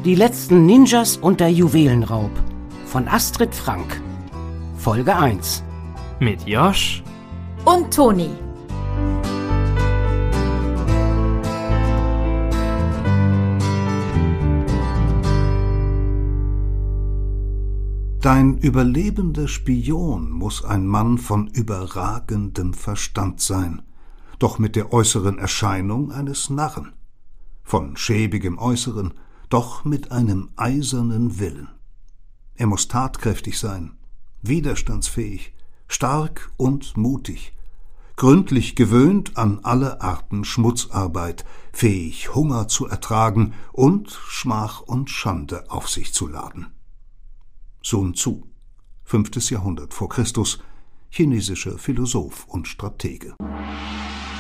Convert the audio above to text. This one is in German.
Die letzten Ninjas und der Juwelenraub von Astrid Frank. Folge 1. Mit Josh und Toni. Dein überlebender Spion muss ein Mann von überragendem Verstand sein, doch mit der äußeren Erscheinung eines Narren. Von schäbigem Äußeren, doch mit einem eisernen Willen. Er muss tatkräftig sein, widerstandsfähig, stark und mutig, gründlich gewöhnt an alle Arten Schmutzarbeit, fähig, Hunger zu ertragen und Schmach und Schande auf sich zu laden. Sun Tzu, 5. Jahrhundert vor Christus, chinesischer Philosoph und Stratege.